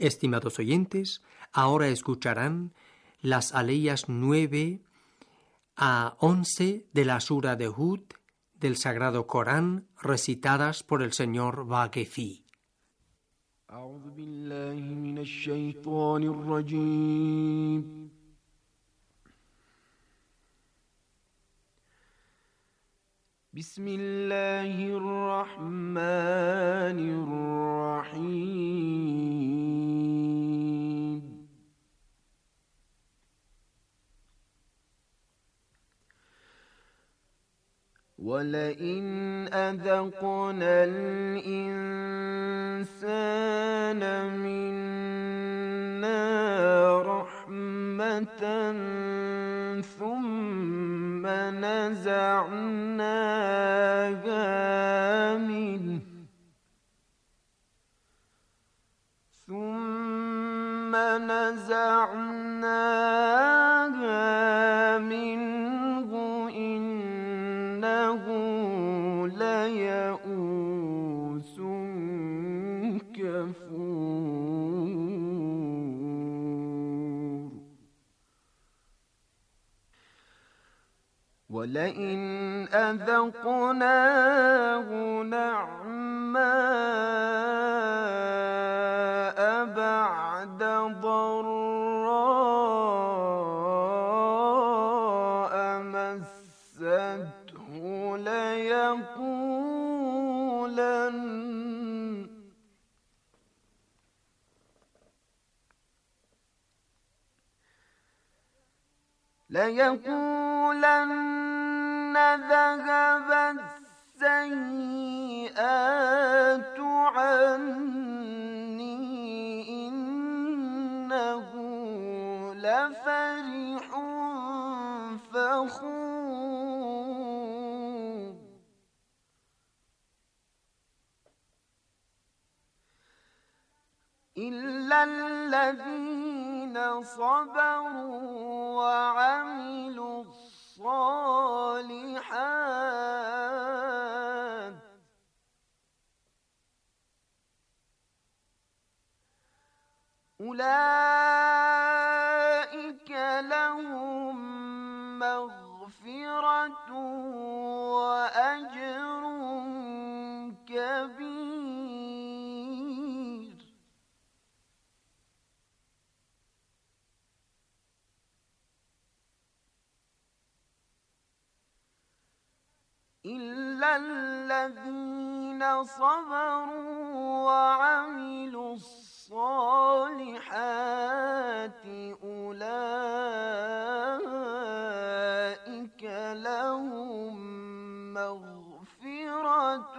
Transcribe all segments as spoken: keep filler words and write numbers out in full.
Estimados oyentes, ahora escucharán las aleyas nueve a once de la Sura de Hud del Sagrado Corán, recitadas por el señor Vaquefi. أعوذ بالله من الشيطان الرجيم. بسم الله الرحمن الرحيم. ولئن أذقنا الإنسان منا رحمة ثم نزعناها منه ثم نزعناها منه إنه ليئوس كفور. ولئن أذقناه نعماء بعد ضراء مسته ليقولن ليقولن ذهب السيئات عني إنه لفرح فخور. إلا الذين صبروا وعملوا الصالحات أولئك لهم مغفرة وأجر كبير. إلا الذين صبروا وعملوا الصالحات أولئك لهم مغفرة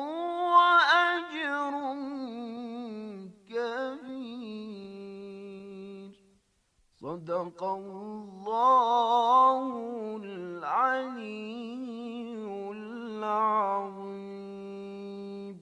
وأجر كبير. صدق الله العلي العظيم.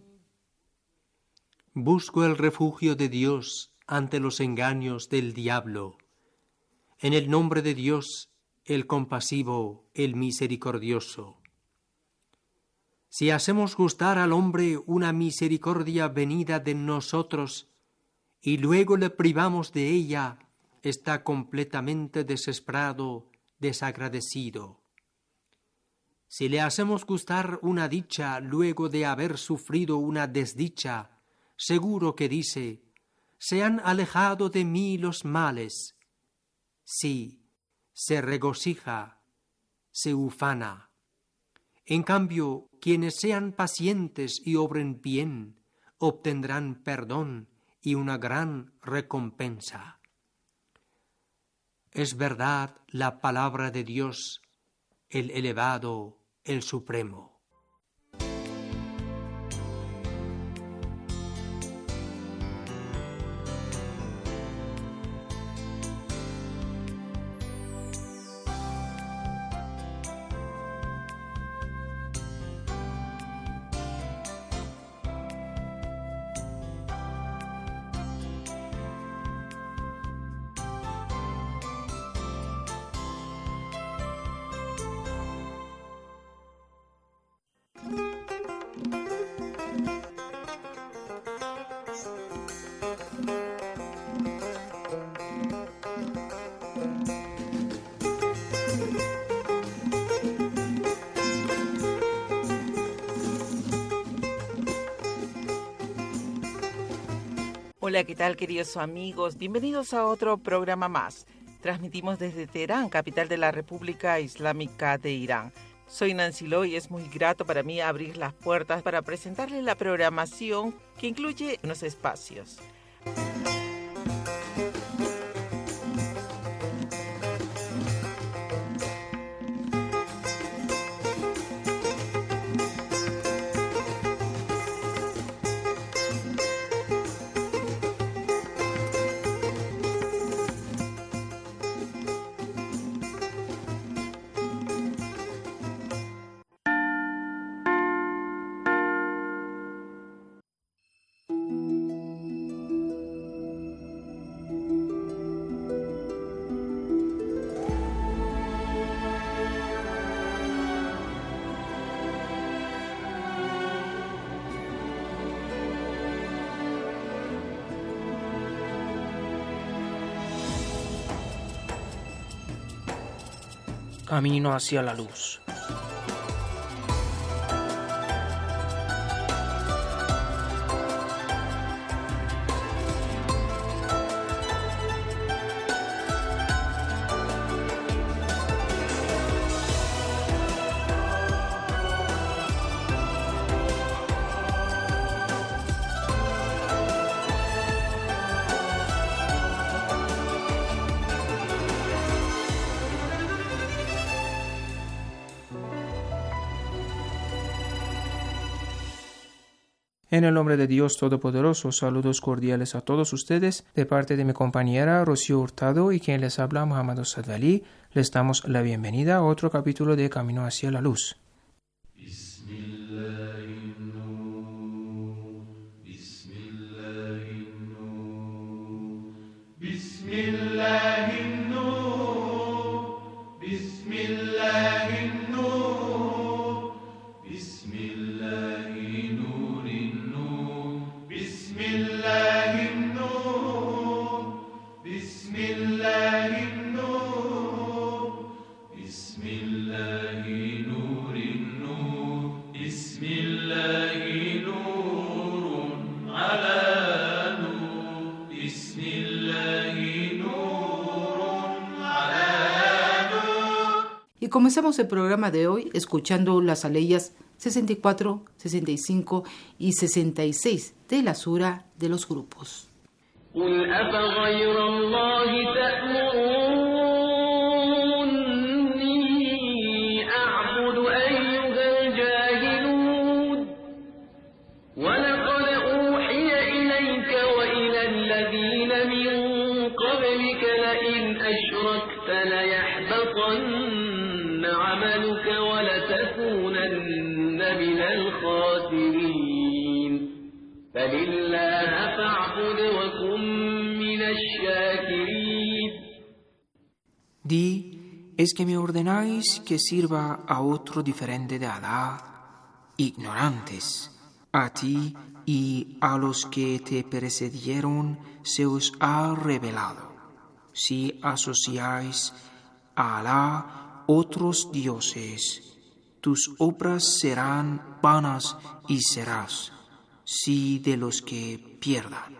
Busco el refugio de Dios ante los engaños del diablo. En el nombre de Dios, el compasivo, el misericordioso. Si hacemos gustar al hombre una misericordia venida de nosotros y luego le privamos de ella, está completamente desesperado, desagradecido. Si le hacemos gustar una dicha luego de haber sufrido una desdicha, seguro que dice: se han alejado de mí los males. Sí, se regocija, se ufana. En cambio, quienes sean pacientes y obren bien, obtendrán perdón y una gran recompensa. Es verdad la palabra de Dios, el elevado, el supremo. Hola, ¿qué tal, queridos amigos? Bienvenidos a otro programa más. Transmitimos desde Teherán, capital de la República Islámica de Irán. Soy Nancy Lo y es muy grato para mí abrir las puertas para presentarles la programación que incluye unos espacios. Camino hacia la luz. En el nombre de Dios Todopoderoso, saludos cordiales a todos ustedes, de parte de mi compañera Rocío Hurtado y quien les habla Muhammad Osadali, les damos la bienvenida a otro capítulo de Camino hacia la Luz. Y comenzamos el programa de hoy escuchando las aleyas sesenta y cuatro, sesenta y cinco y sesenta y seis de la sura de los grupos. Di, ¿es que me ordenáis que sirva a otro diferente de Alá? Ignorantes, a ti y a los que te precedieron se os ha revelado. Si asociáis a Alá otros dioses, tus obras serán vanas y serás, si de los que pierdan.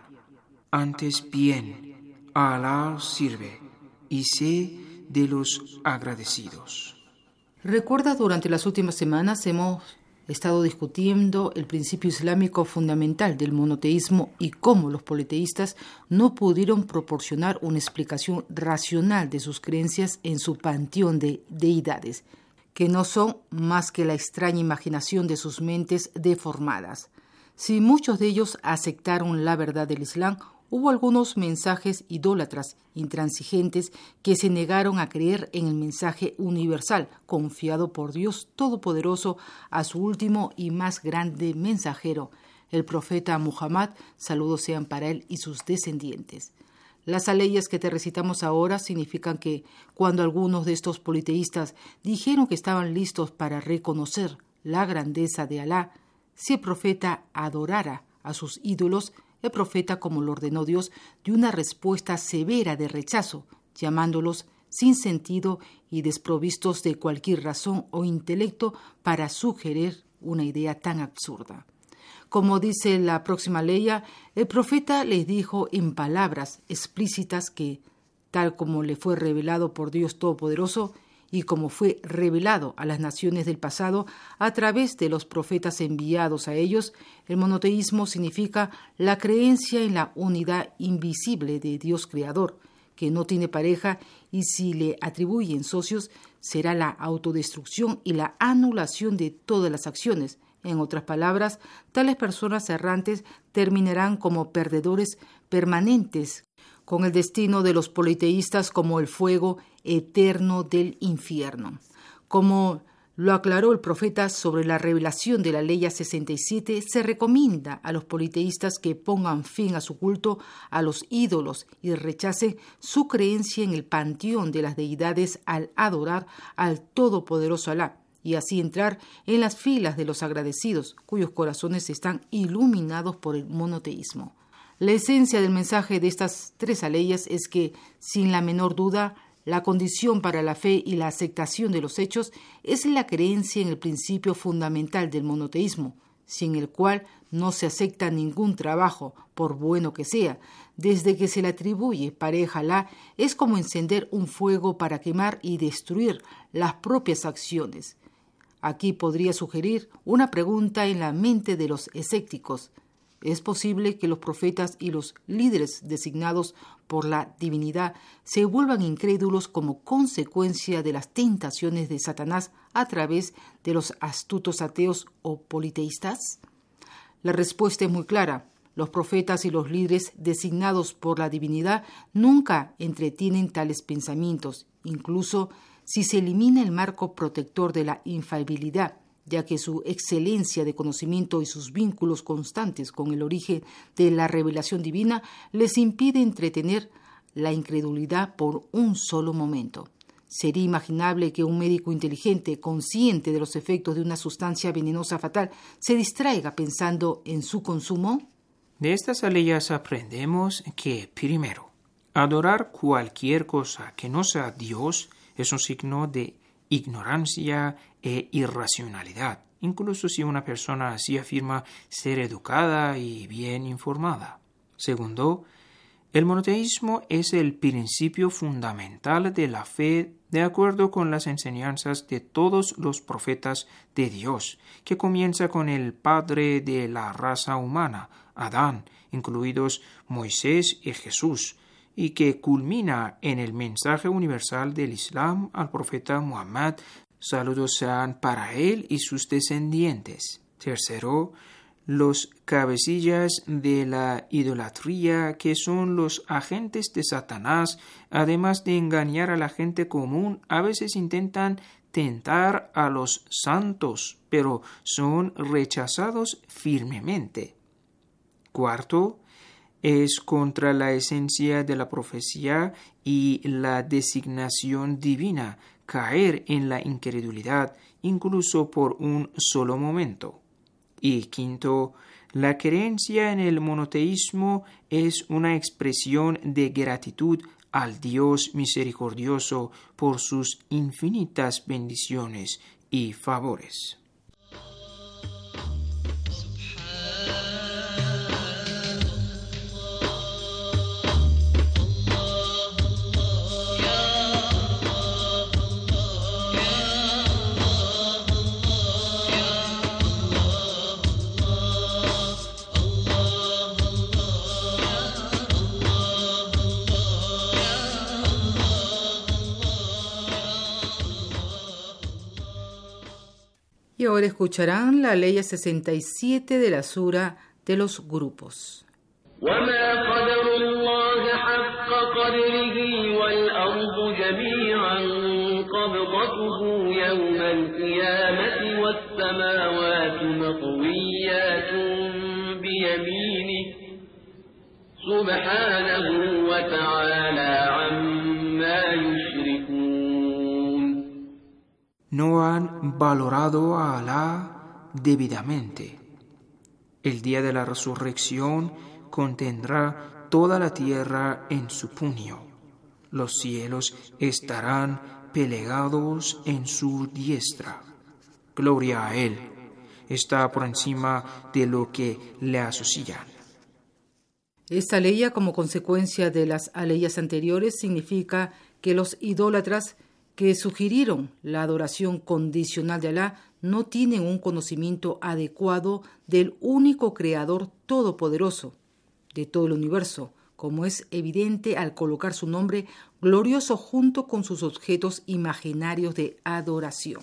Antes bien, a Alá sirve y sé de los agradecidos. Recuerda, durante las últimas semanas hemos estado discutiendo el principio islámico fundamental del monoteísmo y cómo los politeístas no pudieron proporcionar una explicación racional de sus creencias en su panteón de deidades, que no son más que la extraña imaginación de sus mentes deformadas. Si muchos de ellos aceptaron la verdad del Islam, hubo algunos mensajes idólatras intransigentes que se negaron a creer en el mensaje universal confiado por Dios Todopoderoso a su último y más grande mensajero, el profeta Muhammad, saludos sean para él y sus descendientes. Las aleyas que te recitamos ahora significan que cuando algunos de estos politeístas dijeron que estaban listos para reconocer la grandeza de Alá, si el profeta adorara a sus ídolos, el profeta, como lo ordenó Dios, dio una respuesta severa de rechazo, llamándolos sin sentido y desprovistos de cualquier razón o intelecto para sugerir una idea tan absurda. Como dice la próxima leya, el profeta les dijo en palabras explícitas que, tal como le fue revelado por Dios Todopoderoso y como fue revelado a las naciones del pasado a través de los profetas enviados a ellos, el monoteísmo significa la creencia en la unidad invisible de Dios Creador, que no tiene pareja, y si le atribuyen socios, será la autodestrucción y la anulación de todas las acciones. En otras palabras, tales personas errantes terminarán como perdedores permanentes, con el destino de los politeístas como el fuego eterno del infierno. Como lo aclaró el profeta sobre la revelación de la Ley sesenta y siete, se recomienda a los politeístas que pongan fin a su culto a los ídolos y rechacen su creencia en el panteón de las deidades al adorar al todopoderoso Alá, y así entrar en las filas de los agradecidos, cuyos corazones están iluminados por el monoteísmo. La esencia del mensaje de estas tres aleyas es que, sin la menor duda, la condición para la fe y la aceptación de los hechos es la creencia en el principio fundamental del monoteísmo, sin el cual no se acepta ningún trabajo, por bueno que sea. Desde que se le atribuye pareja a Alá, es como encender un fuego para quemar y destruir las propias acciones. Aquí podría sugerir una pregunta en la mente de los escépticos. ¿Es posible que los profetas y los líderes designados por la divinidad se vuelvan incrédulos como consecuencia de las tentaciones de Satanás a través de los astutos ateos o politeístas? La respuesta es muy clara. Los profetas y los líderes designados por la divinidad nunca entretienen tales pensamientos, incluso si se elimina el marco protector de la infalibilidad, ya que su excelencia de conocimiento y sus vínculos constantes con el origen de la revelación divina les impide entretener la incredulidad por un solo momento. ¿Sería imaginable que un médico inteligente, consciente de los efectos de una sustancia venenosa fatal, se distraiga pensando en su consumo? De estas aleyas aprendemos que, primero, adorar cualquier cosa que no sea Dios es un signo de ignorancia e irracionalidad, incluso si una persona así afirma ser educada y bien informada. Segundo, el monoteísmo es el principio fundamental de la fe de acuerdo con las enseñanzas de todos los profetas de Dios, que comienza con el padre de la raza humana, Adán, incluidos Moisés y Jesús, y que culmina en el mensaje universal del Islam al profeta Muhammad, saludos sean para él y sus descendientes. Tercero, los cabecillas de la idolatría, que son los agentes de Satanás, además de engañar a la gente común, a veces intentan tentar a los santos, pero son rechazados firmemente. Cuarto, es contra la esencia de la profecía y la designación divina caer en la incredulidad, incluso por un solo momento. Y quinto, la creencia en el monoteísmo es una expresión de gratitud al Dios misericordioso por sus infinitas bendiciones y favores. Y ahora escucharán la ley sesenta y siete de la sura de los grupos. وما قدر الله حق قدره والأرض جميعا قبضته يوم القيامة والسماوات مطويات بيمينه سبحانه وتعالى عما يشركون. No han valorado a Alá debidamente. El día de la resurrección contendrá toda la tierra en su puño. Los cielos estarán plegados en su diestra. Gloria a Él. está por encima de lo que le asocian. Esta ley, como consecuencia de las leyes anteriores, significa que los idólatras que sugirieron la adoración condicional de Alá no tienen un conocimiento adecuado del único Creador todopoderoso de todo el universo, como es evidente al colocar su nombre glorioso junto con sus objetos imaginarios de adoración.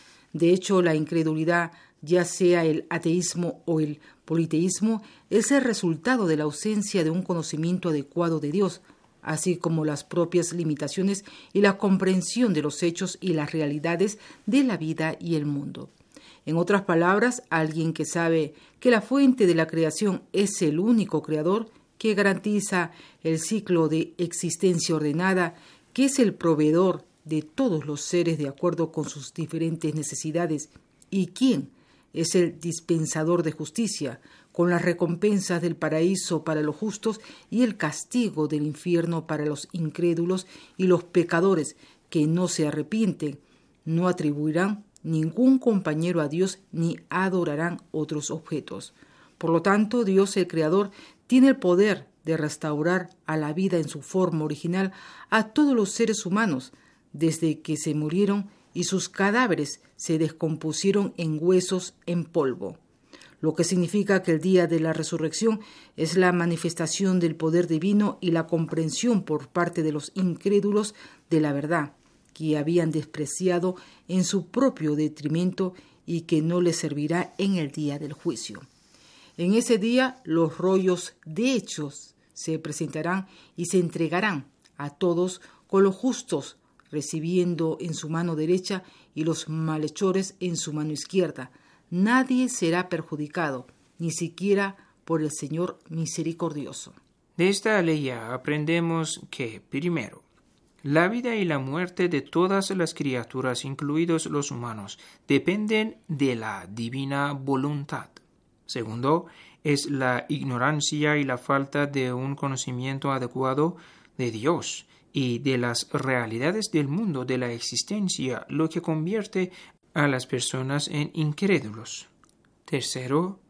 De hecho, la incredulidad, ya sea el ateísmo o el politeísmo, es el resultado de la ausencia de un conocimiento adecuado de Dios, así como las propias limitaciones y la comprensión de los hechos y las realidades de la vida y el mundo. En otras palabras, alguien que sabe que la fuente de la creación es el único creador, que garantiza el ciclo de existencia ordenada, que es el proveedor de todos los seres de acuerdo con sus diferentes necesidades, y quien es el dispensador de justicia, con las recompensas del paraíso para los justos y el castigo del infierno para los incrédulos y los pecadores que no se arrepienten, no atribuirán ningún compañero a Dios ni adorarán otros objetos. Por lo tanto, Dios, el Creador, tiene el poder de restaurar a la vida en su forma original a todos los seres humanos, desde que se murieron y sus cadáveres se descompusieron en huesos en polvo, lo que significa que el día de la resurrección es la manifestación del poder divino y la comprensión por parte de los incrédulos de la verdad, que habían despreciado en su propio detrimento y que no les servirá en el día del juicio. En ese día los rollos de hechos se presentarán y se entregarán a todos con los justos recibiendo en su mano derecha y los malhechores en su mano izquierda. Nadie será perjudicado, ni siquiera por el Señor misericordioso. De esta ley aprendemos que, primero, la vida y la muerte de todas las criaturas, incluidos los humanos, dependen de la divina voluntad. Segundo, es la ignorancia y la falta de un conocimiento adecuado de Dios y de las realidades del mundo de la existencia lo que convierte a las personas en incrédulos. Tercero,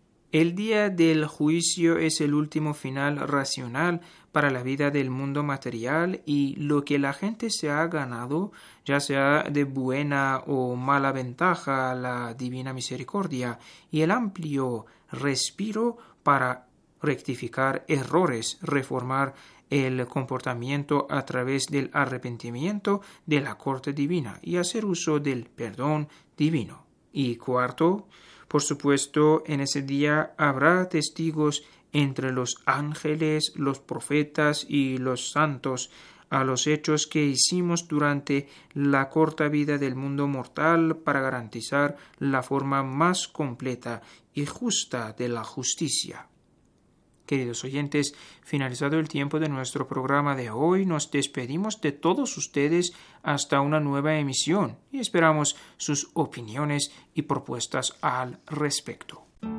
el día del juicio es el último final racional para la vida del mundo material y lo que la gente se ha ganado, ya sea de buena o mala ventaja, la divina misericordia y el amplio respiro para rectificar errores, reformar el comportamiento a través del arrepentimiento de la corte divina y hacer uso del perdón divino. Y cuarto, por supuesto, en ese día habrá testigos entre los ángeles, los profetas y los santos a los hechos que hicimos durante la corta vida del mundo mortal para garantizar la forma más completa y justa de la justicia. Queridos oyentes, finalizado el tiempo de nuestro programa de hoy, nos despedimos de todos ustedes hasta una nueva emisión y esperamos sus opiniones y propuestas al respecto.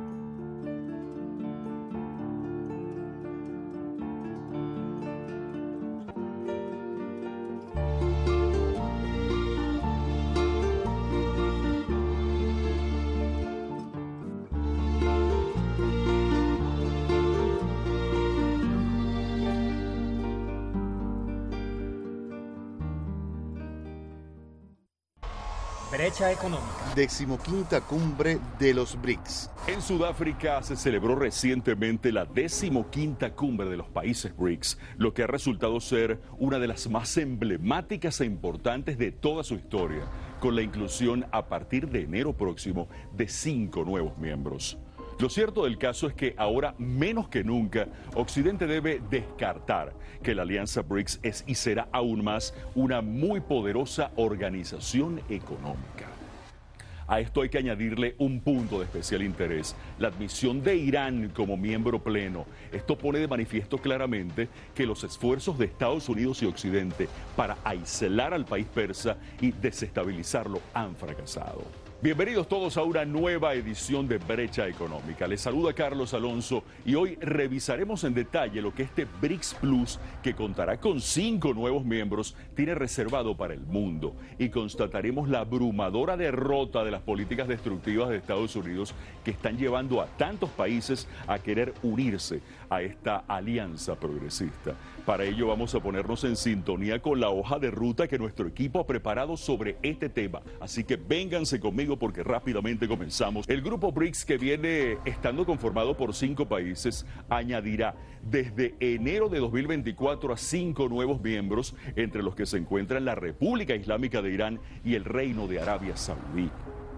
Brecha económica. Decimoquinta cumbre de los B R I C S. En Sudáfrica se celebró recientemente la decimoquinta cumbre de los países B R I C S, lo que ha resultado ser una de las más emblemáticas e importantes de toda su historia, con la inclusión a partir de enero próximo de cinco nuevos miembros. Lo cierto del caso es que ahora, menos que nunca, Occidente debe descartar que la Alianza B R I C S es y será aún más una muy poderosa organización económica. A esto hay que añadirle un punto de especial interés, la admisión de Irán como miembro pleno. Esto pone de manifiesto claramente que los esfuerzos de Estados Unidos y Occidente para aislar al país persa y desestabilizarlo han fracasado. Bienvenidos todos a una nueva edición de Brecha Económica. Les saluda Carlos Alonso y hoy revisaremos en detalle lo que este BRICS Plus, que contará con cinco nuevos miembros, tiene reservado para el mundo. Y constataremos la abrumadora derrota de las políticas destructivas de Estados Unidos que están llevando a tantos países a querer unirse a esta alianza progresista. Para ello vamos a ponernos en sintonía con la hoja de ruta que nuestro equipo ha preparado sobre este tema. Así que vénganse conmigo porque rápidamente comenzamos. El grupo BRICS, que viene estando conformado por cinco países, añadirá desde enero de dos mil veinticuatro a cinco nuevos miembros, entre los que se encuentran la República Islámica de Irán y el Reino de Arabia Saudí.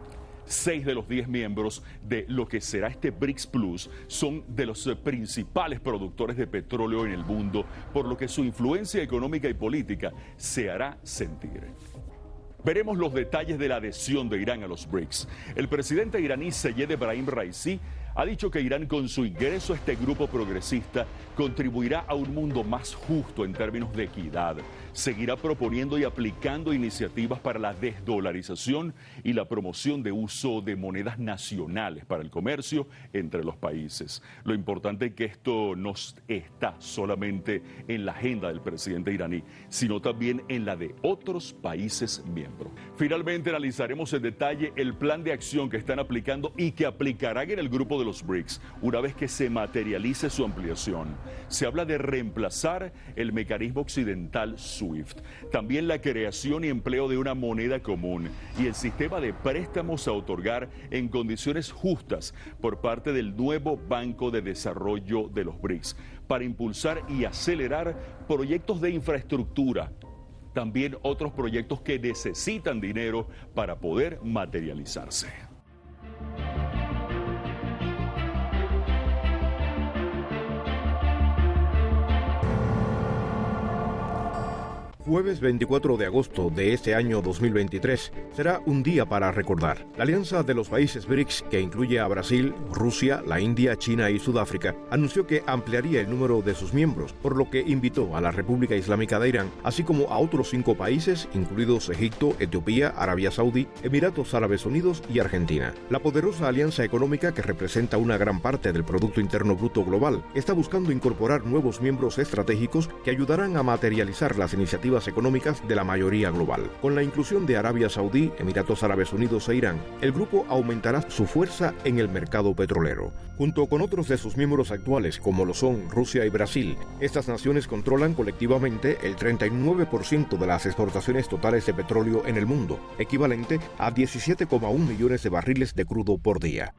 Seis de los diez miembros de lo que será este BRICS Plus son de los principales productores de petróleo en el mundo, por lo que su influencia económica y política se hará sentir. Veremos los detalles de la adhesión de Irán a los BRICS. El presidente iraní Seyed Ebrahim Raisi ha dicho que Irán, con su ingreso a este grupo progresista, contribuirá a un mundo más justo en términos de equidad. Seguirá proponiendo y aplicando iniciativas para la desdolarización y la promoción de uso de monedas nacionales para el comercio entre los países. Lo importante es que esto no está solamente en la agenda del presidente iraní, sino también en la de otros países miembros. Finalmente analizaremos en detalle el plan de acción que están aplicando y que aplicarán en el grupo de los BRICS una vez que se materialice su ampliación. Se habla de reemplazar el mecanismo occidental SWIFT, también la creación y empleo de una moneda común y el sistema de préstamos a otorgar en condiciones justas por parte del nuevo Banco de Desarrollo de los BRICS para impulsar y acelerar proyectos de infraestructura. También otros proyectos que necesitan dinero para poder materializarse. Jueves veinticuatro de agosto de este año dos mil veintitrés será un día para recordar. La alianza de los países BRICS, que incluye a Brasil, Rusia, la India, China y Sudáfrica, anunció que ampliaría el número de sus miembros, por lo que invitó a la República Islámica de Irán, así como a otros cinco países, incluidos Egipto, Etiopía, Arabia Saudí, Emiratos Árabes Unidos y Argentina. La poderosa alianza económica, que representa una gran parte del Producto Interno Bruto global, está buscando incorporar nuevos miembros estratégicos que ayudarán a materializar las iniciativas económicas de la mayoría global. Con la inclusión de Arabia Saudí, Emiratos Árabes Unidos e Irán, el grupo aumentará su fuerza en el mercado petrolero. Junto con otros de sus miembros actuales, como lo son Rusia y Brasil, estas naciones controlan colectivamente el treinta y nueve por ciento de las exportaciones totales de petróleo en el mundo, equivalente a diecisiete coma uno millones de barriles de crudo por día.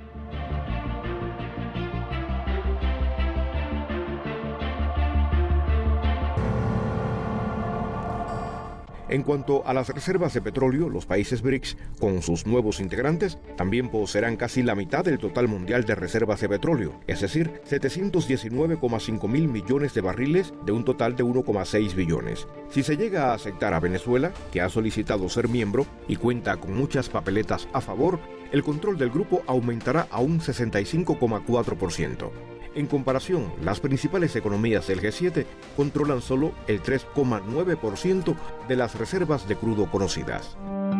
En cuanto a las reservas de petróleo, los países BRICS, con sus nuevos integrantes, también poseerán casi la mitad del total mundial de reservas de petróleo, es decir, setecientos diecinueve coma cinco mil millones de barriles de un total de uno coma seis billones. Si se llega a aceptar a Venezuela, que ha solicitado ser miembro y cuenta con muchas papeletas a favor, el control del grupo aumentará a un sesenta y cinco coma cuatro por ciento. En comparación, las principales economías del G siete controlan solo el tres coma nueve por ciento de las reservas de crudo conocidas.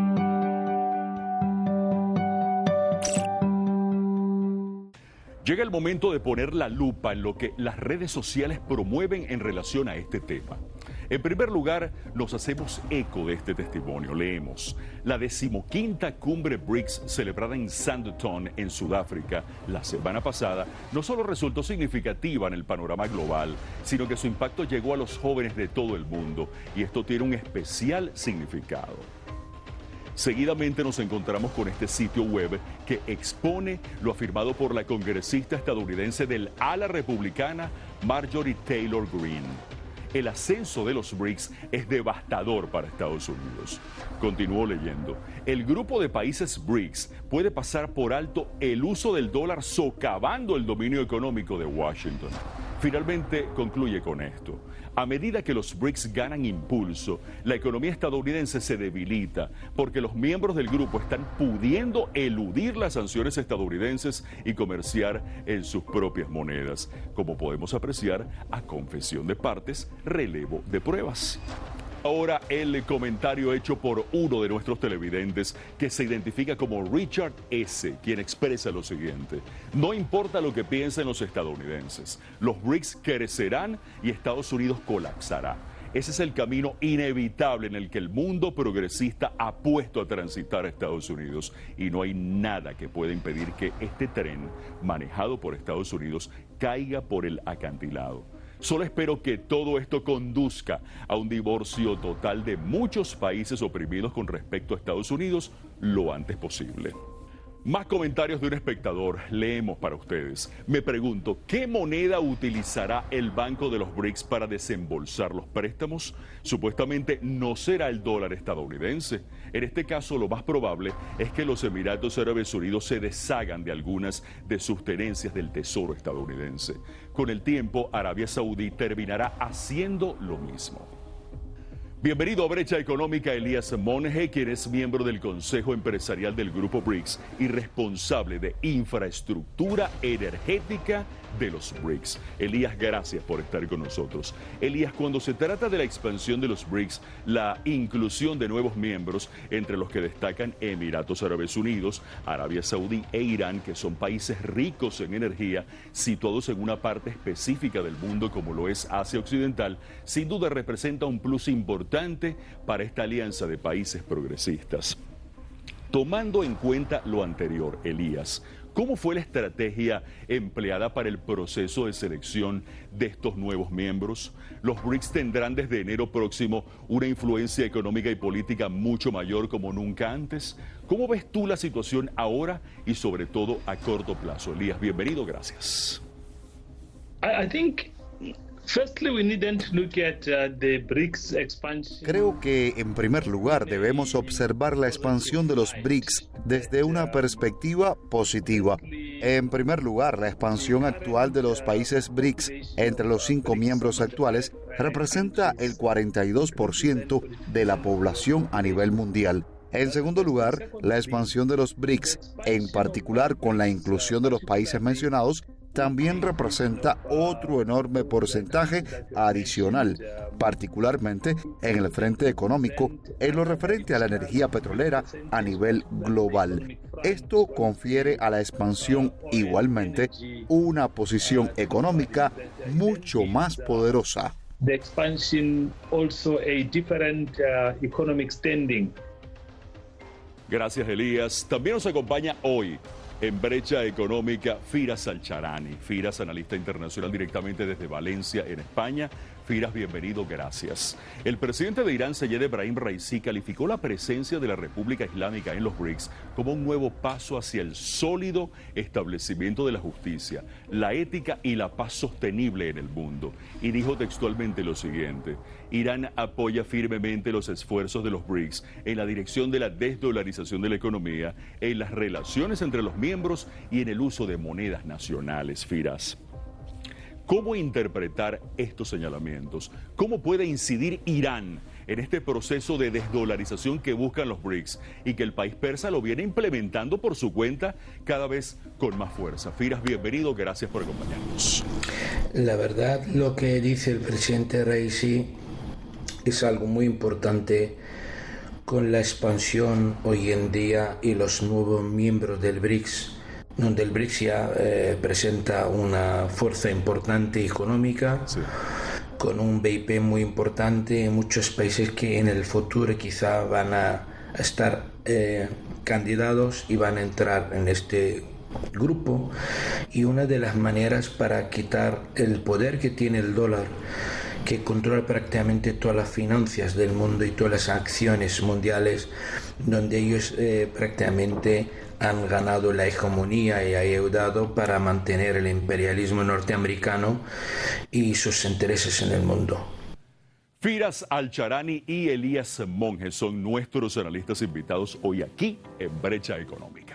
Llega el momento de poner la lupa en lo que las redes sociales promueven en relación a este tema. En primer lugar, nos hacemos eco de este testimonio. Leemos: la decimoquinta cumbre BRICS celebrada en Sandton, en Sudáfrica, la semana pasada, no solo resultó significativa en el panorama global, sino que su impacto llegó a los jóvenes de todo el mundo, y esto tiene un especial significado. Seguidamente nos encontramos con este sitio web que expone lo afirmado por la congresista estadounidense del ala republicana Marjorie Taylor Greene. El ascenso de los BRICS es devastador para Estados Unidos. Continúo leyendo. El grupo de países BRICS puede pasar por alto el uso del dólar socavando el dominio económico de Washington. Finalmente concluye con esto. A medida que los BRICS ganan impulso, la economía estadounidense se debilita porque los miembros del grupo están pudiendo eludir las sanciones estadounidenses y comerciar en sus propias monedas, como podemos apreciar a confesión de partes, relevo de pruebas. Ahora el comentario hecho por uno de nuestros televidentes que se identifica como Richard S., quien expresa lo siguiente: no importa lo que piensen los estadounidenses, los B R I C S crecerán y Estados Unidos colapsará. Ese es el camino inevitable en el que el mundo progresista ha puesto a transitar a Estados Unidos y no hay nada que pueda impedir que este tren manejado por Estados Unidos caiga por el acantilado. Solo espero que todo esto conduzca a un divorcio total de muchos países oprimidos con respecto a Estados Unidos lo antes posible. Más comentarios de un espectador, leemos para ustedes. Me pregunto, ¿qué moneda utilizará el Banco de los B R I C S para desembolsar los préstamos? Supuestamente no será el dólar estadounidense. En este caso, lo más probable es que los Emiratos Árabes Unidos se deshagan de algunas de sus tenencias del Tesoro estadounidense. Con el tiempo, Arabia Saudí terminará haciendo lo mismo. Bienvenido a Brecha Económica, Elías Monge, quien es miembro del Consejo Empresarial del Grupo B R I C S y responsable de infraestructura energética de los B R I C S. Elías, gracias por estar con nosotros. Elías, cuando se trata de la expansión de los B R I C S, la inclusión de nuevos miembros, entre los que destacan Emiratos Árabes Unidos, Arabia Saudí e Irán, que son países ricos en energía, situados en una parte específica del mundo como lo es Asia Occidental, sin duda representa un plus importante para esta alianza de países progresistas. Tomando en cuenta lo anterior, Elías, ¿cómo fue la estrategia empleada para el proceso de selección de estos nuevos miembros? Los B R I C S tendrán desde enero próximo una influencia económica y política mucho mayor como nunca antes. ¿Cómo ves tú la situación ahora y sobre todo a corto plazo? Elías, bienvenido, gracias. I, I think... Creo que, en primer lugar, debemos observar la expansión de los B R I C S desde una perspectiva positiva. En primer lugar, la expansión actual de los países B R I C S entre los cinco miembros actuales representa el cuarenta y dos por ciento de la población a nivel mundial. En segundo lugar, la expansión de los B R I C S, en particular con la inclusión de los países mencionados, también representa otro enorme porcentaje adicional, particularmente en el frente económico, en lo referente a la energía petrolera a nivel global. Esto confiere a la expansión igualmente una posición económica mucho más poderosa. The expansion also a different uh, economic standing. Gracias, Elías. También nos acompaña hoy en Brecha Económica Firas Alcharani. Firas, analista internacional directamente desde Valencia, en España. Firas, bienvenido, gracias. El presidente de Irán, Seyed Ebrahim Raisi, calificó la presencia de la República Islámica en los B R I C S como un nuevo paso hacia el sólido establecimiento de la justicia, la ética y la paz sostenible en el mundo. Y dijo textualmente lo siguiente: Irán apoya firmemente los esfuerzos de los B R I C S en la dirección de la desdolarización de la economía, en las relaciones entre los miembros y en el uso de monedas nacionales. Firas, ¿cómo interpretar estos señalamientos? ¿Cómo puede incidir Irán en este proceso de desdolarización que buscan los B R I C S y que el país persa lo viene implementando por su cuenta cada vez con más fuerza? Firas, bienvenido, gracias por acompañarnos. La verdad, lo que dice el presidente Raisi es algo muy importante con la expansión hoy en día y los nuevos miembros del B R I C S, donde el B R I C S ya eh, presenta una fuerza importante económica, sí, con un B I P muy importante en muchos países que en el futuro quizá van a estar eh, candidatos y van a entrar en este grupo. Y una de las maneras para quitar el poder que tiene el dólar, que controla prácticamente todas las finanzas del mundo y todas las acciones mundiales, donde ellos eh, prácticamente han ganado la hegemonía y ayudado para mantener el imperialismo norteamericano y sus intereses en el mundo. Firas Alcharani y Elías Monge son nuestros analistas invitados hoy aquí en Brecha Económica.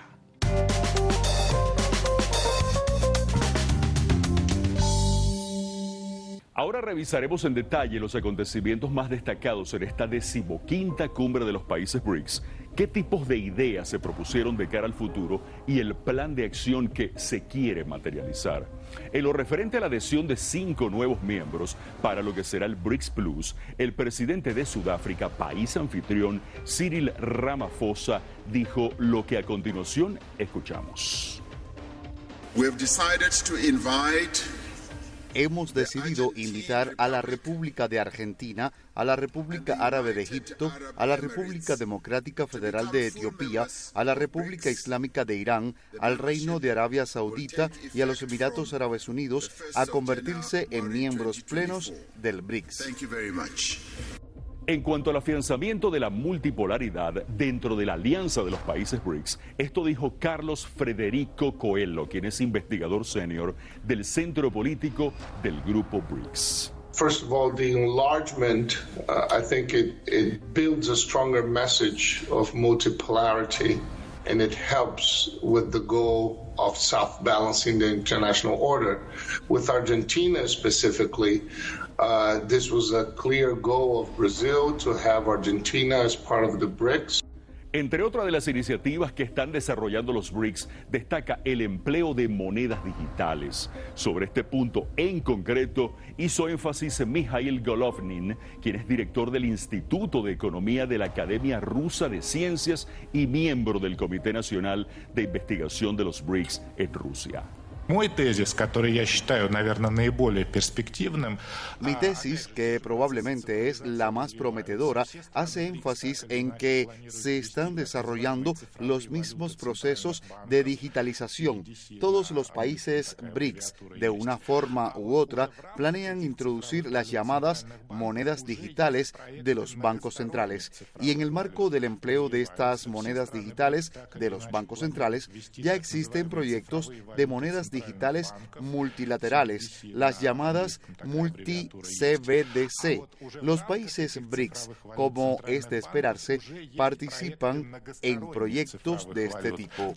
Ahora revisaremos en detalle los acontecimientos más destacados en esta decimoquinta cumbre de los países BRICS, qué tipos de ideas se propusieron de cara al futuro y el plan de acción que se quiere materializar. En lo referente a la adhesión de cinco nuevos miembros para lo que será el BRICS Plus, el presidente de Sudáfrica, país anfitrión, Cyril Ramaphosa, dijo lo que a continuación escuchamos. We have decided to invite Hemos decidido invitar a la República de Argentina, a la República Árabe de Egipto, a la República Democrática Federal de Etiopía, a la República Islámica de Irán, al Reino de Arabia Saudita y a los Emiratos Árabes Unidos a convertirse en miembros plenos del BRICS. En cuanto al afianzamiento de la multipolaridad dentro de la alianza de los países BRICS, esto dijo Carlos Frederico Coelho, quien es investigador senior del Centro Político del Grupo BRICS. First of all, the enlargement, uh, I think it, it builds a stronger message of multipolarity, and it helps with the goal of self-balancing the international order. With Argentina specifically, Uh, this was a clear goal of Brazil to have Argentina as part of the BRICS. Entre otras de las iniciativas que están desarrollando los BRICS, destaca el empleo de monedas digitales. Sobre este punto en concreto hizo énfasis Mikhail Golovnin, quien es director del Instituto de Economía de la Academia Rusa de Ciencias y miembro del Comité Nacional de Investigación de los BRICS en Rusia. Мой тезис, который я считаю, наверное, наиболее перспективным. Mi tesis, que probablemente es la más prometedora, hace énfasis en que se están desarrollando los mismos procesos de digitalización. Todos los países BRICS, de una forma u otra, planean introducir las llamadas monedas digitales de los bancos centrales. Y en el marco del empleo de estas monedas digitales de los bancos centrales, ya existen proyectos de monedas digitales digitales multilaterales, las llamadas multi-C B D C. Los países BRICS, como es de esperarse, participan en proyectos de este tipo.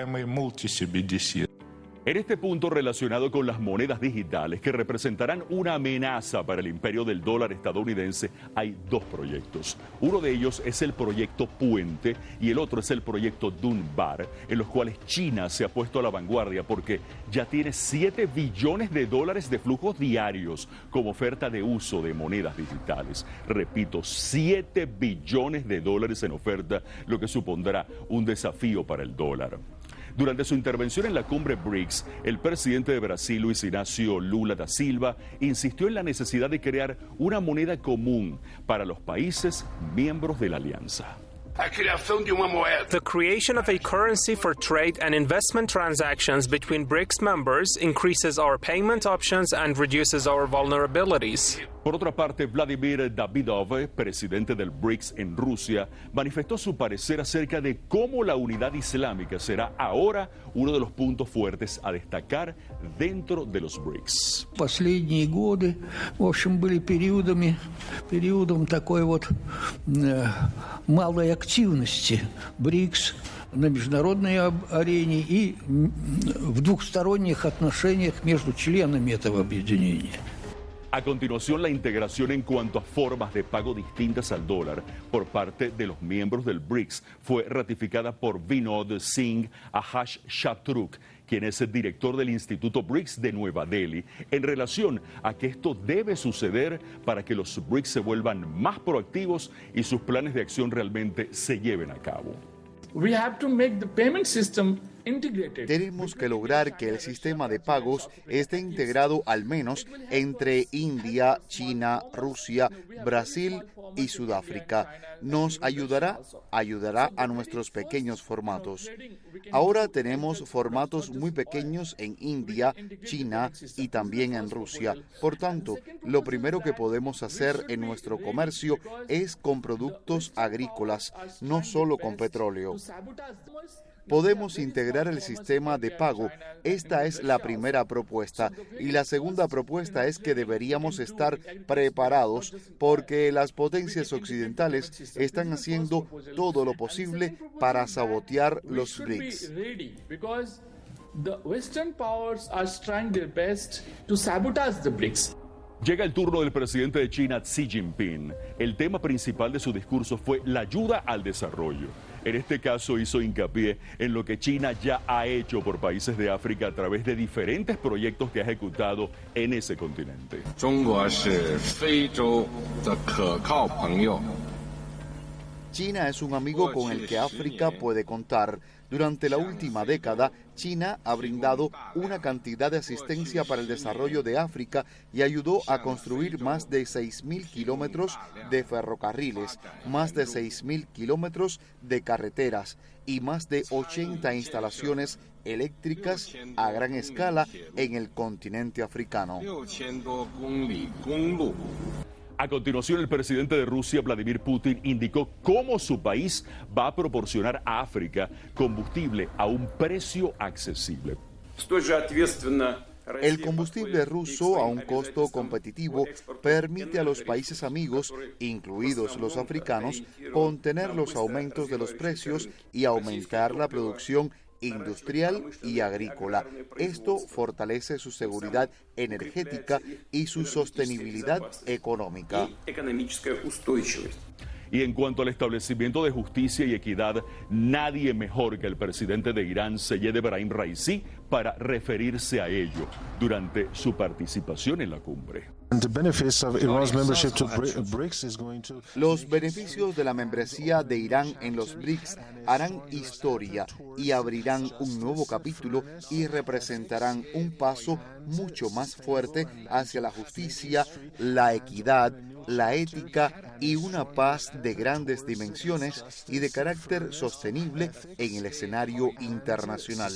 En este punto relacionado con las monedas digitales que representarán una amenaza para el imperio del dólar estadounidense, hay dos proyectos. Uno de ellos es el proyecto Puente y el otro es el proyecto Dunbar, en los cuales China se ha puesto a la vanguardia porque ya tiene siete billones de dólares de flujos diarios como oferta de uso de monedas digitales. Repito, siete billones de dólares en oferta, lo que supondrá un desafío para el dólar. Durante su intervención en la cumbre BRICS, el presidente de Brasil, Luis Inácio Lula da Silva, insistió en la necesidad de crear una moneda común para los países miembros de la alianza. The creation of a currency for trade and investment transactions between BRICS members increases our payment options and reduces our vulnerabilities. Por otra parte, Vladimir Davidov, presidente del BRICS en Rusia, manifestó su parecer acerca de cómo la unidad islámica será ahora uno de los puntos fuertes a destacar dentro de los BRICS. Последние годы, в общем, были периодами, периодом такой вот э, малой активности БРИКС на международной арене и в двухсторонних отношениях между членами этого объединения. A continuación, la integración en cuanto a formas de pago distintas al dólar por parte de los miembros del BRICS fue ratificada por Vinod Singh Ahash Shatruk, quien es el director del Instituto BRICS de Nueva Delhi, en relación a que esto debe suceder para que los BRICS se vuelvan más proactivos y sus planes de acción realmente se lleven a cabo. We have to make the payment system Tenemos que lograr que el sistema de pagos esté integrado al menos entre India, China, Rusia, Brasil y Sudáfrica. Nos ayudará, ayudará a nuestros pequeños formatos. Ahora tenemos formatos muy pequeños en India, China y también en Rusia. Por tanto, lo primero que podemos hacer en nuestro comercio es con productos agrícolas, no solo con petróleo. Podemos integrar el sistema de pago. Esta es la primera propuesta. Y la segunda propuesta es que deberíamos estar preparados porque las potencias occidentales están haciendo todo lo posible para sabotear los BRICS. Llega el turno del presidente de China, Xi Jinping. El tema principal de su discurso fue la ayuda al desarrollo. En este caso hizo hincapié en lo que China ya ha hecho por países de África a través de diferentes proyectos que ha ejecutado en ese continente. China es un amigo con el que África puede contar. Durante la última década, China ha brindado una cantidad de asistencia para el desarrollo de África y ayudó a construir más de seis mil kilómetros de ferrocarriles, más de seis mil kilómetros de carreteras y más de ochenta instalaciones eléctricas a gran escala en el continente africano. A continuación, el presidente de Rusia, Vladimir Putin, indicó cómo su país va a proporcionar a África combustible a un precio accesible. El combustible ruso a un costo competitivo permite a los países amigos, incluidos los africanos, contener los aumentos de los precios y aumentar la producción industrial y agrícola. Esto fortalece su seguridad energética y su sostenibilidad económica. Y en cuanto al establecimiento de justicia y equidad, nadie mejor que el presidente de Irán, Seyed Ebrahim Raisi, para referirse a ello durante su participación en la cumbre. Los beneficios de la membresía de Irán en los BRICS harán historia y abrirán un nuevo capítulo y representarán un paso mucho más fuerte hacia la justicia, la equidad, la ética y una paz de grandes dimensiones y de carácter sostenible en el escenario internacional.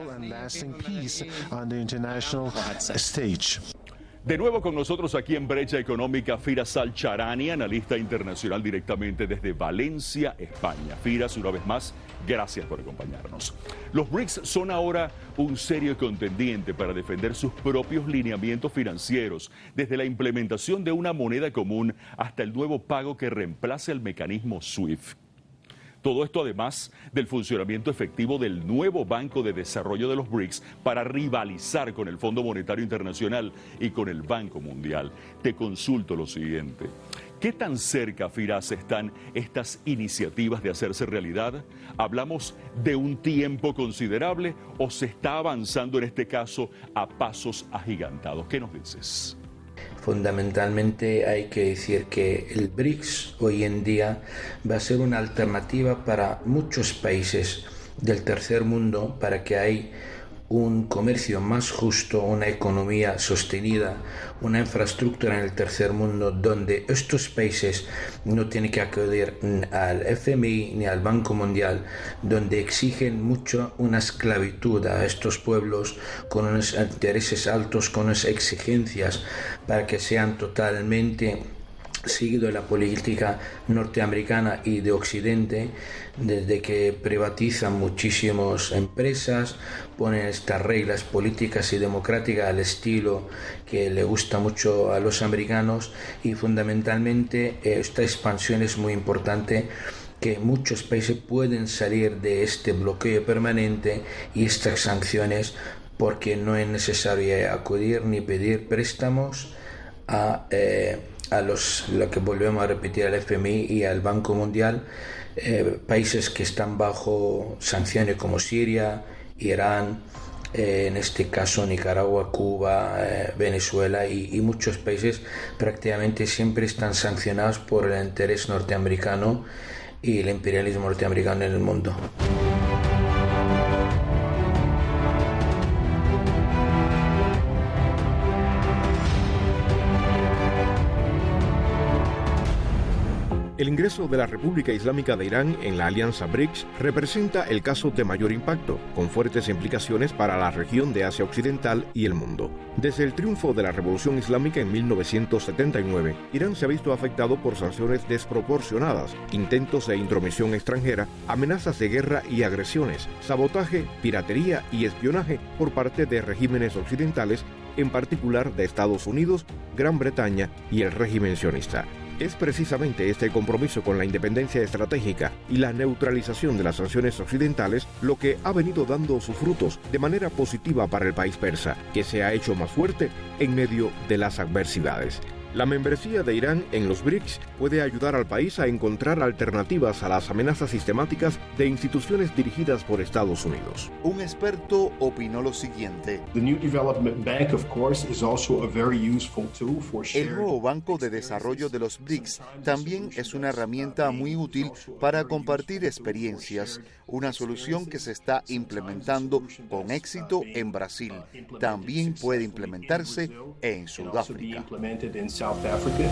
De nuevo con nosotros aquí en Brecha Económica, Firas Al-Charani, analista internacional directamente desde Valencia, España. Firas, una vez más, gracias por acompañarnos. Los BRICS son ahora un serio contendiente para defender sus propios lineamientos financieros, desde la implementación de una moneda común hasta el nuevo pago que reemplace el mecanismo SWIFT. Todo esto además del funcionamiento efectivo del nuevo Banco de Desarrollo de los BRICS para rivalizar con el Fondo Monetario Internacional y con el Banco Mundial. Te consulto lo siguiente. ¿Qué tan cerca, Firas, están estas iniciativas de hacerse realidad? ¿Hablamos de un tiempo considerable o se está avanzando en este caso a pasos agigantados? ¿Qué nos dices? Fundamentalmente hay que decir que el BRICS hoy en día va a ser una alternativa para muchos países del tercer mundo para que hay un comercio más justo, una economía sostenida, una infraestructura en el tercer mundo donde estos países no tienen que acudir al F M I ni al Banco Mundial, donde exigen mucho una esclavitud a estos pueblos con unos intereses altos, con unas exigencias para que sean totalmente seguido la política norteamericana y de Occidente, desde que privatizan muchísimas empresas, ponen estas reglas políticas y democráticas al estilo que le gusta mucho a los americanos, y fundamentalmente esta expansión es muy importante, que muchos países pueden salir de este bloqueo permanente y estas sanciones, porque no es necesario acudir ni pedir préstamos a eh, a los, lo que volvemos a repetir, al F M I y al Banco Mundial, eh, países que están bajo sanciones como Siria, Irán, eh, en este caso Nicaragua, Cuba, eh, Venezuela y, y muchos países prácticamente siempre están sancionados por el interés norteamericano y el imperialismo norteamericano en el mundo. El ingreso de la República Islámica de Irán en la alianza BRICS representa el caso de mayor impacto, con fuertes implicaciones para la región de Asia Occidental y el mundo. Desde el triunfo de la Revolución Islámica en mil novecientos setenta y nueve, Irán se ha visto afectado por sanciones desproporcionadas, intentos de intromisión extranjera, amenazas de guerra y agresiones, sabotaje, piratería y espionaje por parte de regímenes occidentales en particular de Estados Unidos, Gran Bretaña y el régimen sionista. Es precisamente este compromiso con la independencia estratégica y la neutralización de las sanciones occidentales lo que ha venido dando sus frutos de manera positiva para el país persa, que se ha hecho más fuerte en medio de las adversidades. La membresía de Irán en los BRICS puede ayudar al país a encontrar alternativas a las amenazas sistemáticas de instituciones dirigidas por Estados Unidos. Un experto opinó lo siguiente. The New Development Bank, of course, is also a very useful tool for shared... El nuevo Banco de Desarrollo de los BRICS también es una herramienta muy útil para compartir experiencias, una solución que se está implementando con éxito en Brasil. También puede implementarse en Sudáfrica. South Africa.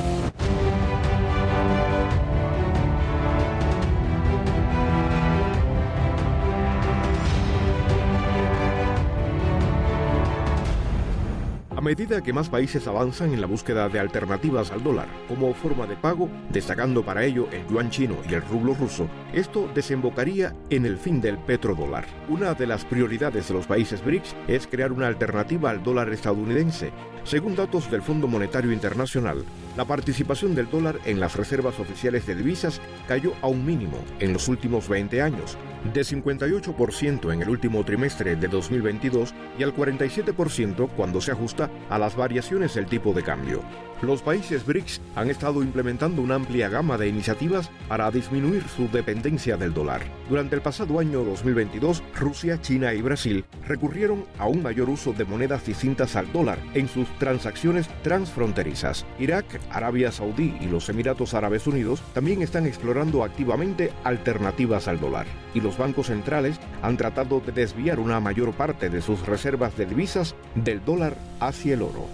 A medida que más países avanzan en la búsqueda de alternativas al dólar como forma de pago, destacando para ello el yuan chino y el rublo ruso, esto desembocaría en el fin del petrodólar. Una de las prioridades de los países BRICS es crear una alternativa al dólar estadounidense. Según datos del Fondo Monetario Internacional, la participación del dólar en las reservas oficiales de divisas cayó a un mínimo en los últimos veinte años, de cincuenta y ocho por ciento en el último trimestre de dos mil veintidós y al cuarenta y siete por ciento cuando se ajusta a las variaciones del tipo de cambio. Los países BRICS han estado implementando una amplia gama de iniciativas para disminuir su dependencia del dólar. Durante el pasado año dos mil veintidós, Rusia, China y Brasil recurrieron a un mayor uso de monedas distintas al dólar en sus transacciones transfronterizas. Irak, Arabia Saudí y los Emiratos Árabes Unidos también están explorando activamente alternativas al dólar. Y los bancos centrales han tratado de desviar una mayor parte de sus reservas de divisas del dólar hacia el oro.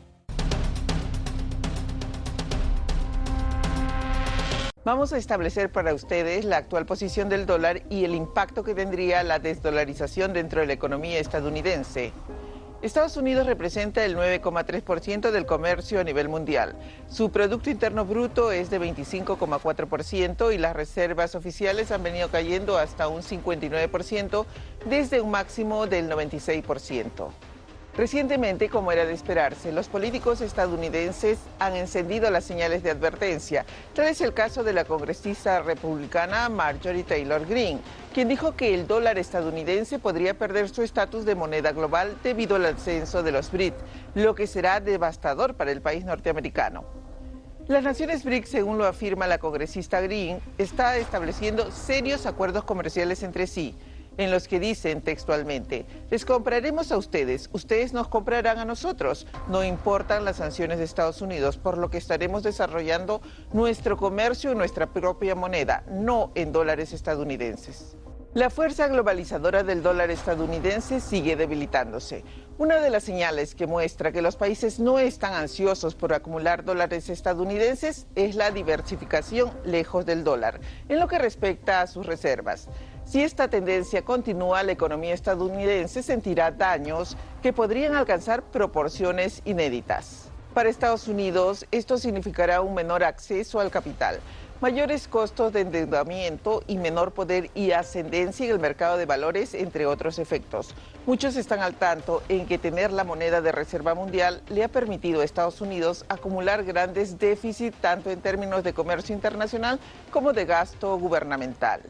Vamos a establecer para ustedes la actual posición del dólar y el impacto que tendría la desdolarización dentro de la economía estadounidense. Estados Unidos representa el nueve coma tres por ciento del comercio a nivel mundial. Su Producto Interno Bruto es de veinticinco coma cuatro por ciento y las reservas oficiales han venido cayendo hasta un cincuenta y nueve por ciento desde un máximo del noventa y seis por ciento. Recientemente, como era de esperarse, los políticos estadounidenses han encendido las señales de advertencia. Tal es el caso de la congresista republicana Marjorie Taylor Greene, quien dijo que el dólar estadounidense podría perder su estatus de moneda global debido al ascenso de los BRICS, lo que será devastador para el país norteamericano. Las naciones BRICS, según lo afirma la congresista Greene, está estableciendo serios acuerdos comerciales entre sí, en los que dicen textualmente: les compraremos a ustedes, ustedes nos comprarán a nosotros, no importan las sanciones de Estados Unidos, por lo que estaremos desarrollando nuestro comercio en nuestra propia moneda, no en dólares estadounidenses. La fuerza globalizadora del dólar estadounidense sigue debilitándose. Una de las señales que muestra que los países no están ansiosos por acumular dólares estadounidenses es la diversificación lejos del dólar, en lo que respecta a sus reservas. Si esta tendencia continúa, la economía estadounidense sentirá daños que podrían alcanzar proporciones inéditas. Para Estados Unidos, esto significará un menor acceso al capital, mayores costos de endeudamiento y menor poder y ascendencia en el mercado de valores, entre otros efectos. Muchos están al tanto en que tener la moneda de reserva mundial le ha permitido a Estados Unidos acumular grandes déficits tanto en términos de comercio internacional como de gasto gubernamental.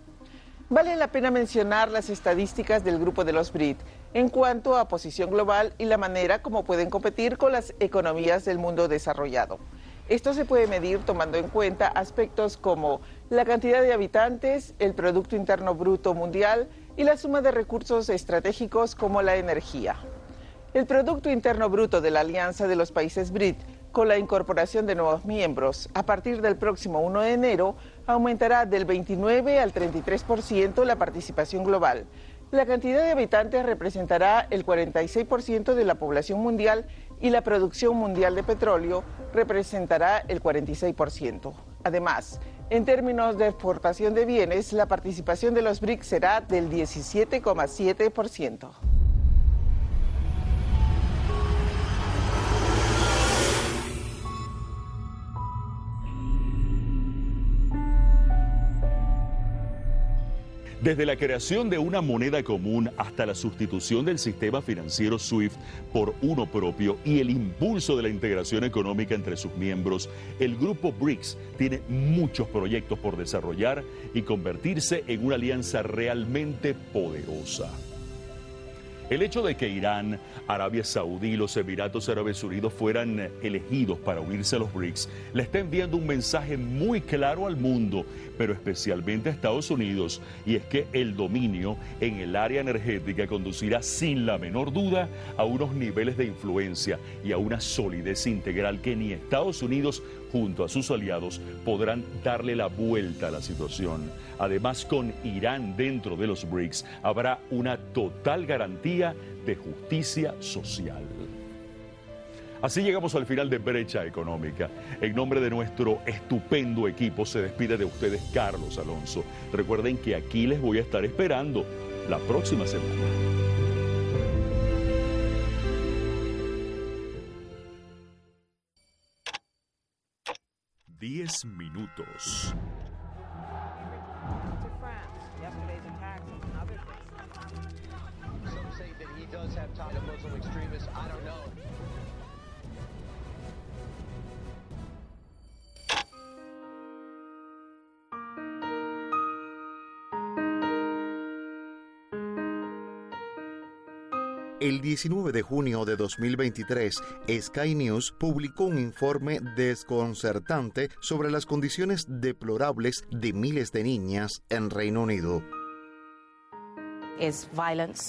Vale la pena mencionar las estadísticas del grupo de los BRICS en cuanto a posición global y la manera como pueden competir con las economías del mundo desarrollado. Esto se puede medir tomando en cuenta aspectos como la cantidad de habitantes, el Producto Interno Bruto mundial y la suma de recursos estratégicos como la energía. El Producto Interno Bruto de la Alianza de los Países BRICS, con la incorporación de nuevos miembros, a partir del próximo primero de enero, aumentará del veintinueve al treinta y tres por ciento la participación global. La cantidad de habitantes representará el cuarenta y seis por ciento de la población mundial y la producción mundial de petróleo representará el cuarenta y seis por ciento. Además, en términos de exportación de bienes, la participación de los BRICS será del diecisiete coma siete por ciento. Desde la creación de una moneda común hasta la sustitución del sistema financiero SWIFT por uno propio y el impulso de la integración económica entre sus miembros, el grupo BRICS tiene muchos proyectos por desarrollar y convertirse en una alianza realmente poderosa. El hecho de que Irán, Arabia Saudí y los Emiratos Árabes Unidos fueran elegidos para unirse a los BRICS le está enviando un mensaje muy claro al mundo, pero especialmente a Estados Unidos, y es que el dominio en el área energética conducirá sin la menor duda a unos niveles de influencia y a una solidez integral que ni Estados Unidos junto a sus aliados podrán darle la vuelta a la situación. Además, con Irán dentro de los BRICS habrá una total garantía de justicia social. Así llegamos al final de Brecha Económica. En nombre de nuestro estupendo equipo se despide de ustedes Carlos Alonso. Recuerden que aquí les voy a estar esperando la próxima semana. Diez minutos. El diecinueve de junio de dos mil veintitrés, Sky News publicó un informe desconcertante sobre las condiciones deplorables de miles de niñas en Reino Unido. Es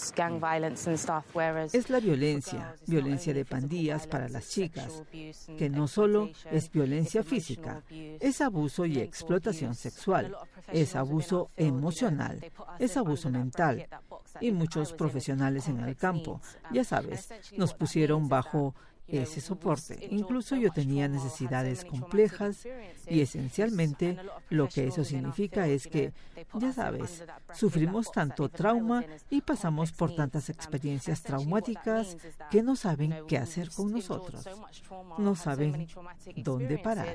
la violencia, violencia de pandillas para las chicas, que no solo es violencia física, es abuso y explotación sexual, es abuso emocional, es abuso mental. Y muchos profesionales en el campo, ya sabes, nos pusieron bajo ese soporte. Incluso yo tenía necesidades complejas y esencialmente lo que eso significa es que, ya sabes, sufrimos tanto trauma y pasamos por tantas experiencias traumáticas que no saben qué hacer con nosotros. No saben dónde parar.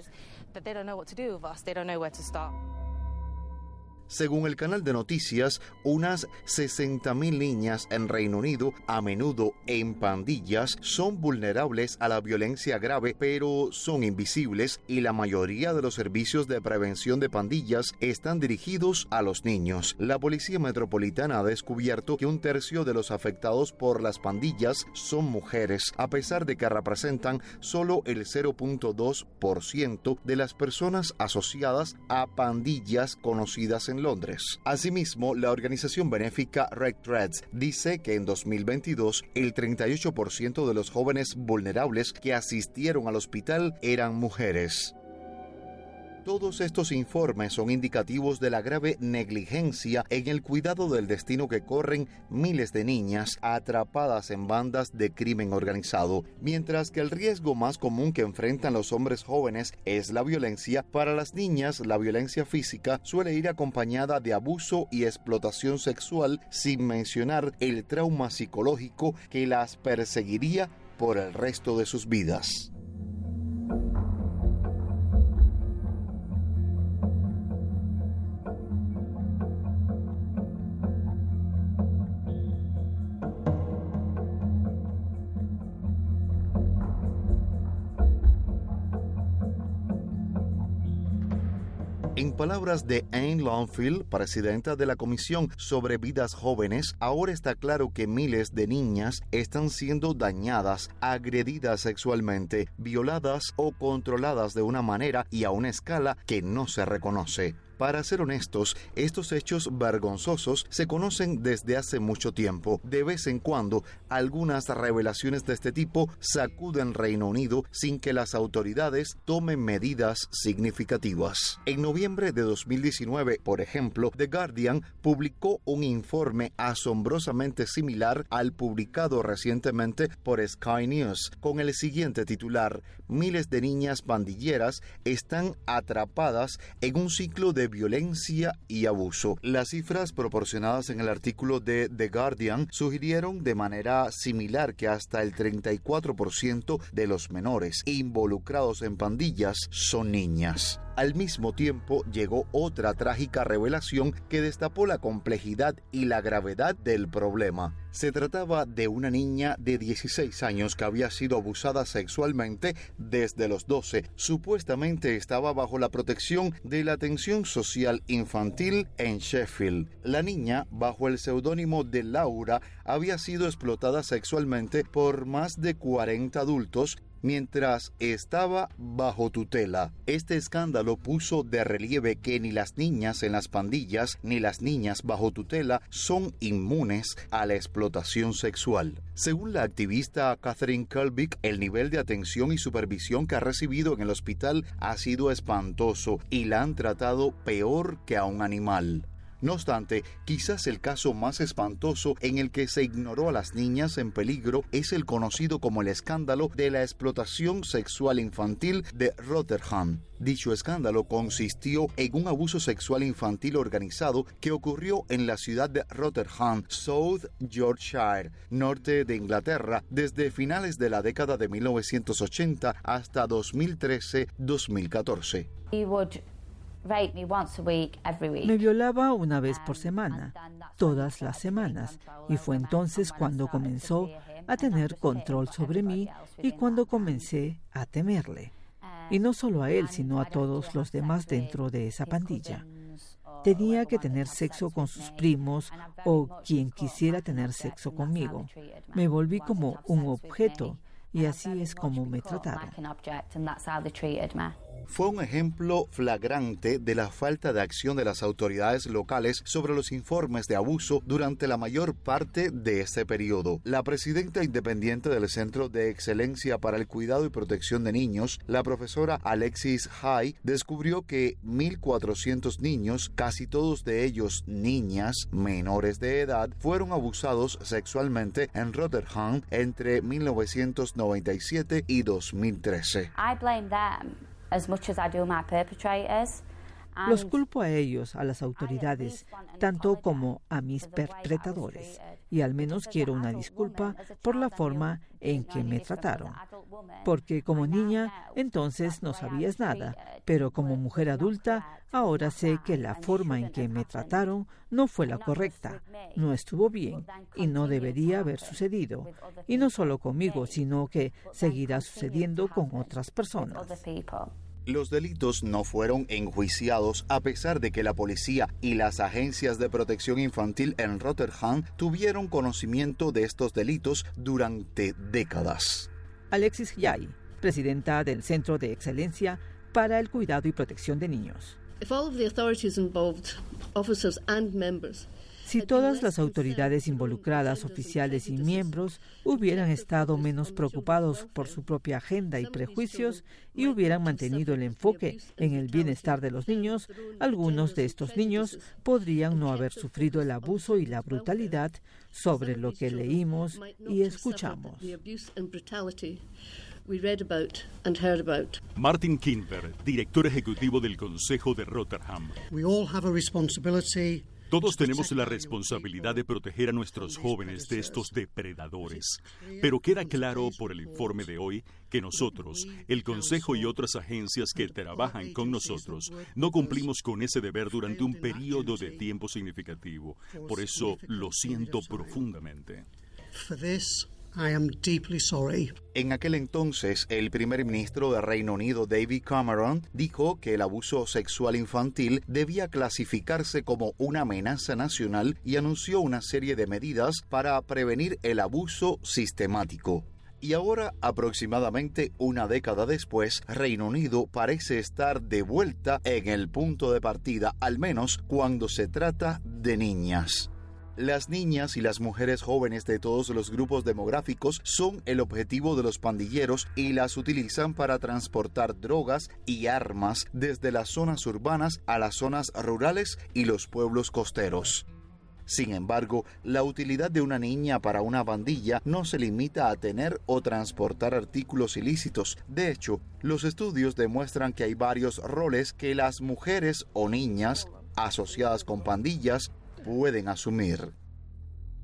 Según el canal de noticias, unas sesenta mil niñas en Reino Unido, a menudo en pandillas, son vulnerables a la violencia grave, pero son invisibles, y la mayoría de los servicios de prevención de pandillas están dirigidos a los niños. La Policía Metropolitana ha descubierto que un tercio de los afectados por las pandillas son mujeres, a pesar de que representan solo el cero punto dos por ciento de las personas asociadas a pandillas conocidas en Londres. Asimismo, la organización benéfica Red Threads dice que en dos mil veintidós el treinta y ocho por ciento de los jóvenes vulnerables que asistieron al hospital eran mujeres. Todos estos informes son indicativos de la grave negligencia en el cuidado del destino que corren miles de niñas atrapadas en bandas de crimen organizado. Mientras que el riesgo más común que enfrentan los hombres jóvenes es la violencia, para las niñas la violencia física suele ir acompañada de abuso y explotación sexual, sin mencionar el trauma psicológico que las perseguiría por el resto de sus vidas. En palabras de Anne Longfield, presidenta de la Comisión sobre Vidas Jóvenes, ahora está claro que miles de niñas están siendo dañadas, agredidas sexualmente, violadas o controladas de una manera y a una escala que no se reconoce. Para ser honestos, estos hechos vergonzosos se conocen desde hace mucho tiempo. De vez en cuando, algunas revelaciones de este tipo sacuden Reino Unido sin que las autoridades tomen medidas significativas. En noviembre de dos mil diecinueve, por ejemplo, The Guardian publicó un informe asombrosamente similar al publicado recientemente por Sky News, con el siguiente titular: miles de niñas pandilleras están atrapadas en un ciclo de violencia y abuso. Las cifras proporcionadas en el artículo de The Guardian sugirieron de manera similar que hasta el treinta y cuatro por ciento de los menores involucrados en pandillas son niñas. Al mismo tiempo, llegó otra trágica revelación que destapó la complejidad y la gravedad del problema. Se trataba de una niña de dieciséis años que había sido abusada sexualmente desde los doce. Supuestamente estaba bajo la protección de la atención social infantil en Sheffield. La niña, bajo el seudónimo de Laura, había sido explotada sexualmente por más de cuarenta adultos mientras estaba bajo tutela. Este escándalo puso de relieve que ni las niñas en las pandillas ni las niñas bajo tutela son inmunes a la explotación sexual. Según la activista Catherine Kelbick, el nivel de atención y supervisión que ha recibido en el hospital ha sido espantoso y la han tratado peor que a un animal. No obstante, quizás el caso más espantoso en el que se ignoró a las niñas en peligro es el conocido como el escándalo de la explotación sexual infantil de Rotherham. Dicho escándalo consistió en un abuso sexual infantil organizado que ocurrió en la ciudad de Rotherham, South Yorkshire, norte de Inglaterra, desde finales de la década de mil novecientos ochenta hasta dos mil trece a dos mil catorce. Me violaba una vez por semana, todas las semanas, y fue entonces cuando comenzó a tener control sobre mí y cuando comencé a temerle. Y no solo a él, sino a todos los demás dentro de esa pandilla. Tenía que tener sexo con sus primos o quien quisiera tener sexo conmigo. Me volví como un objeto y así es como me trataron. Fue un ejemplo flagrante de la falta de acción de las autoridades locales sobre los informes de abuso durante la mayor parte de este periodo. La presidenta independiente del Centro de Excelencia para el Cuidado y Protección de Niños, la profesora Alexis High, descubrió que mil cuatrocientos niños, casi todos de ellos niñas menores de edad, fueron abusados sexualmente en Rotherham entre mil novecientos noventa y siete y dos mil trece. I blame them as much as I do my perpetrators. Los culpo a ellos, a las autoridades, tanto como a mis perpetradores, y al menos quiero una disculpa por la forma en que me trataron. Porque como niña, entonces no sabías nada, pero como mujer adulta, ahora sé que la forma en que me trataron no fue la correcta, no estuvo bien y no debería haber sucedido. Y no solo conmigo, sino que seguirá sucediendo con otras personas. Los delitos no fueron enjuiciados a pesar de que la policía y las agencias de protección infantil en Rotherham tuvieron conocimiento de estos delitos durante décadas. Alexis Yai, presidenta del Centro de Excelencia para el Cuidado y Protección de Niños. If all of the authorities involved, officers and members, Si todas las autoridades involucradas, oficiales y miembros, hubieran estado menos preocupados por su propia agenda y prejuicios y hubieran mantenido el enfoque en el bienestar de los niños, algunos de estos niños podrían no haber sufrido el abuso y la brutalidad sobre lo que leímos y escuchamos. Martin Kinver, director ejecutivo del Consejo de Rotherham. We all have a responsibility. Todos tenemos la responsabilidad de proteger a nuestros jóvenes de estos depredadores. Pero queda claro por el informe de hoy que nosotros, el Consejo y otras agencias que trabajan con nosotros, no cumplimos con ese deber durante un periodo de tiempo significativo. Por eso lo siento profundamente. I am deeply sorry. En aquel entonces, el primer ministro de Reino Unido, David Cameron, dijo que el abuso sexual infantil debía clasificarse como una amenaza nacional y anunció una serie de medidas para prevenir el abuso sistemático. Y ahora, aproximadamente una década después, Reino Unido parece estar de vuelta en el punto de partida, al menos cuando se trata de niñas. Las niñas y las mujeres jóvenes de todos los grupos demográficos son el objetivo de los pandilleros y las utilizan para transportar drogas y armas desde las zonas urbanas a las zonas rurales y los pueblos costeros. Sin embargo, la utilidad de una niña para una pandilla no se limita a tener o transportar artículos ilícitos. De hecho, los estudios demuestran que hay varios roles que las mujeres o niñas asociadas con pandillas pueden asumir.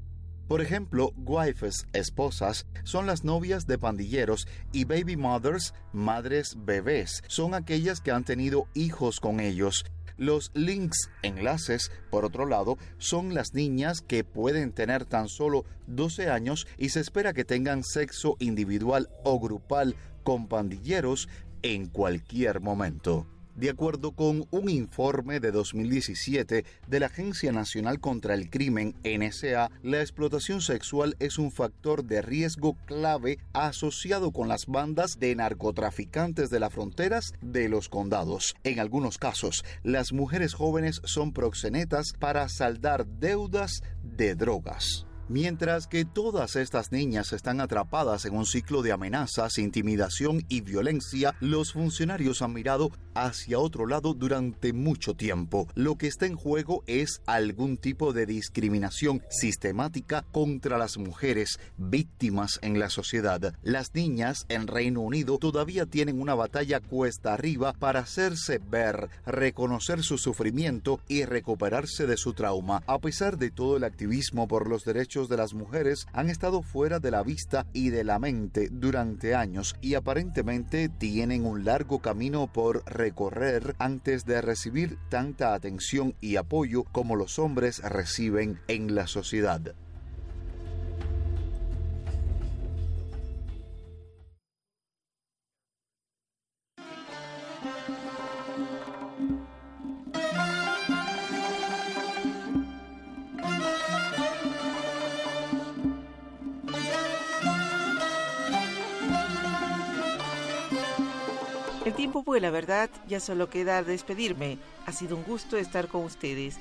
Por ejemplo, wifes, esposas, son las novias de pandilleros y baby mothers, madres bebés, son aquellas que han tenido hijos con ellos. Los links, enlaces, por otro lado, son las niñas que pueden tener tan solo doce años y se espera que tengan sexo individual o grupal con pandilleros en cualquier momento. De acuerdo con un informe de dos mil diecisiete de la Agencia Nacional contra el Crimen, N S A, la explotación sexual es un factor de riesgo clave asociado con las bandas de narcotraficantes de las fronteras de los condados. En algunos casos, las mujeres jóvenes son proxenetas para saldar deudas de drogas. Mientras que todas estas niñas están atrapadas en un ciclo de amenazas, intimidación y violencia, los funcionarios han mirado hacia otro lado durante mucho tiempo. Lo que está en juego es algún tipo de discriminación sistemática contra las mujeres víctimas en la sociedad. Las niñas en Reino Unido todavía tienen una batalla cuesta arriba para hacerse ver, reconocer su sufrimiento y recuperarse de su trauma. A pesar de todo el activismo por los derechos de las mujeres, han estado fuera de la vista y de la mente durante años y aparentemente tienen un largo camino por recorrer antes de recibir tanta atención y apoyo como los hombres reciben en la sociedad. El tiempo vuela, ¿verdad? Ya solo queda despedirme. Ha sido un gusto estar con ustedes.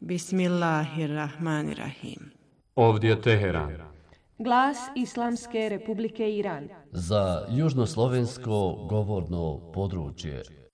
Bismillahirrahmanirrahim. Ovdje Teheran. Glas Islamske Republike Iran. Za južnoslovensko govorno područje.